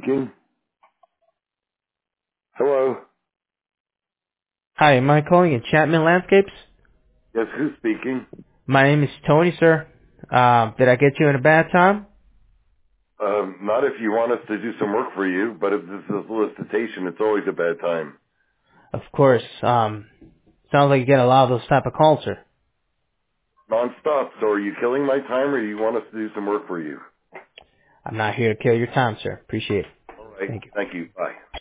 speaking? Hello? Hi, am I calling in Chapman Landscapes? Yes, who's speaking? My name is Tony, sir. Did I get you in a bad time? Not if you want us to do some work for you, but if this is a solicitation, it's always a bad time. Of course. Sounds like you get a lot of those type of calls, sir. Non-stop, so are you killing my time or do you want us to do some work for you? I'm not here to kill your time, sir. Appreciate it. All right, Thank you. thank you, bye.